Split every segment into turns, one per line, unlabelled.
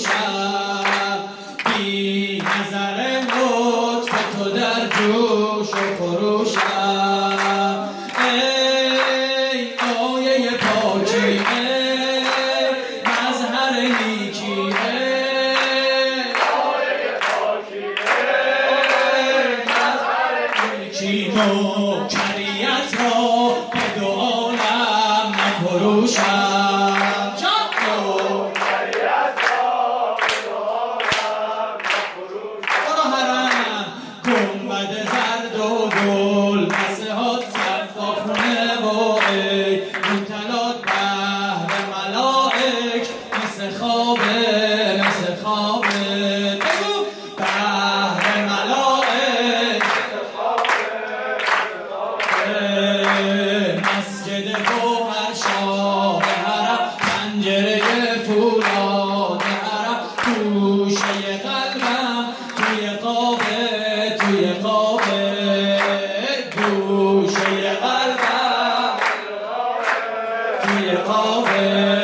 فروشم، بی نظر لطف تو در جوش و خروشم. ای آیه پاکی، ای مظهر نیکی، ای آیه پاکی، ای مظهر نیکی، نوکریت را به دو عالم نفروشم. مسجد گوهر شاه حرم، پنجره فولاد حرم، گوشه قلبم توی قابه، توی قابه، گوشه قلبم توی قابه.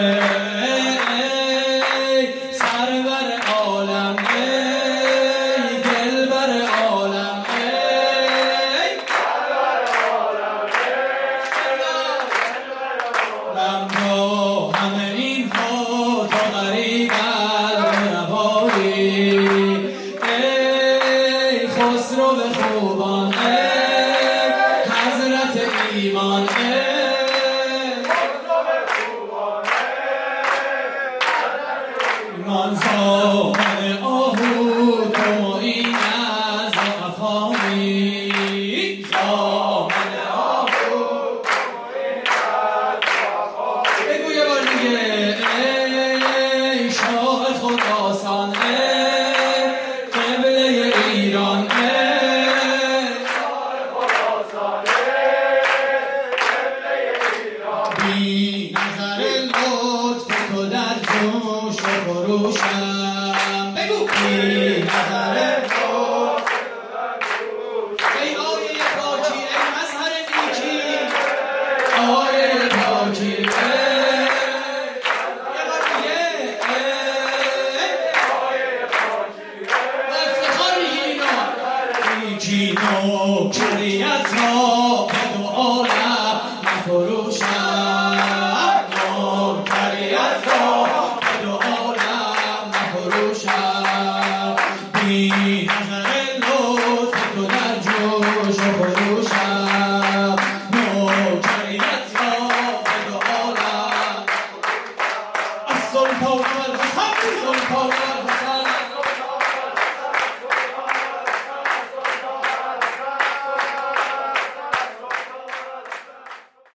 ای سرور عالم، ای دلبر عالم، همه این ها تا غریب الغربایی. ای خسرو خوبان، ای حضرت ایمان، ای ایمان، زامن آهو تو معین از افانی، زامن آهو بگو یه بار دیگه. ای شاه خراسان، ای قبله ایران، ای شاه خراسان، ای قبله ایران، بی نظر لطف تو در جوش و خروشم. بگو بی نظر لطف تو در جوش. ای آیه پاکی، ای مظهر نیکی، آیه پاکی، نوکریت را